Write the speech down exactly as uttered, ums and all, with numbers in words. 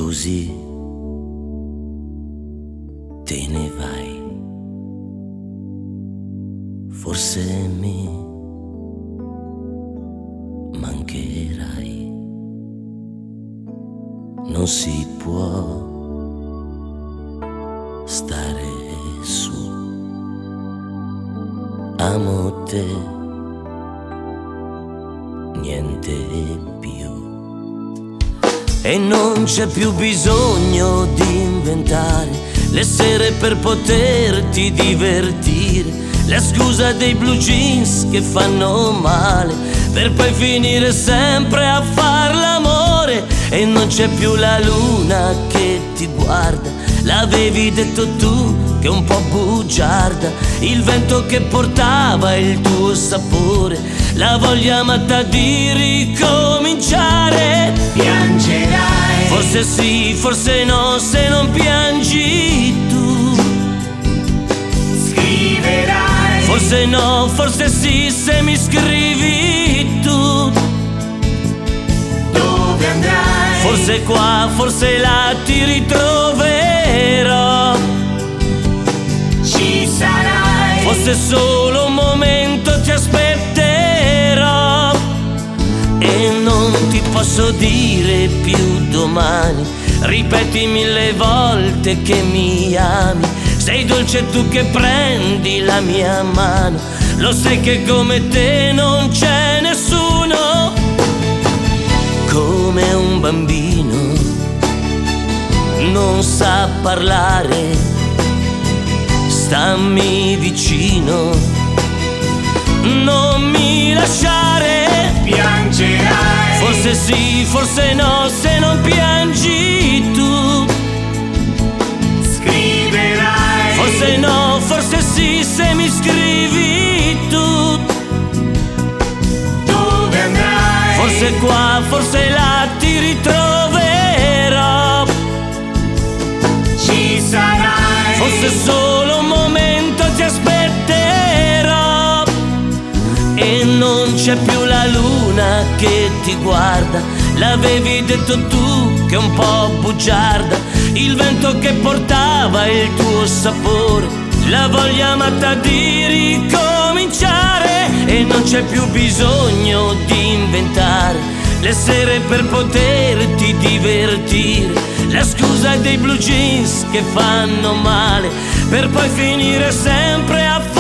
così te ne vai. Forse mi mancherai. Non si può stare su. Amo te, niente più. E non c'è più bisogno di inventare le sere per poterti divertire, la scusa dei blue jeans che fanno male, per poi finire sempre a far l'amore. E non c'è più la luna che ti guarda, l'avevi detto tu che è un po' bugiarda. Il vento che portava il tuo sapore, la voglia matta di ricominciare. Piangerai, forse sì, forse no, se non piangi tu. Scriverai, forse no, forse sì, se mi scrivi tu. Dove andrai? Forse qua, forse là ti ritroverò. Ci sarai, forse solo un momento ti aspetterò. E non ti posso dire più domani, ripeti mille volte che mi ami. Sei dolce tu che prendi la mia mano, lo sai che come te non c'è nessuno. Come un bambino non sa parlare, stammi vicino, non mi lasciare. Piangerai, Forse sì, forse no, se non piangi tu. Scriverai, Forse no, forse sì, se mi scrivi tu. Dove andrai? Forse qua, forse là ti ritroverò. Ci sarai, Forse solo un momento ti aspetterò. E non c'è più la luna che ti guarda, l'avevi detto tu che è un po' bugiarda. Il vento che portava il tuo sapore, la voglia matta di ricominciare. E non c'è più bisogno di inventare le sere per poterti divertire, la scusa dei blue jeans che fanno male, per poi finire sempre a